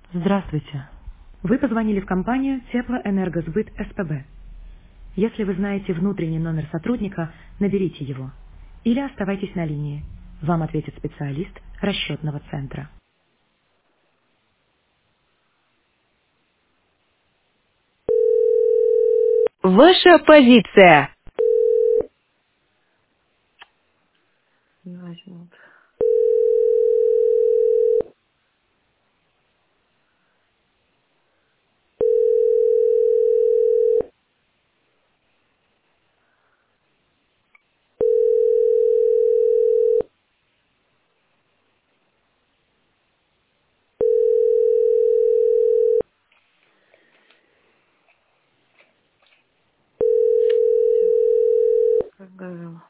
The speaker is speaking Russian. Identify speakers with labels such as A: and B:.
A: Здравствуйте. Вы позвонили в компанию Теплоэнергосбыт СПБ. Если вы знаете внутренний номер сотрудника, наберите его. Или оставайтесь на линии. Вам ответит специалист расчетного центра. Ваша позиция.
B: Не возьмут. Всё, как говорила.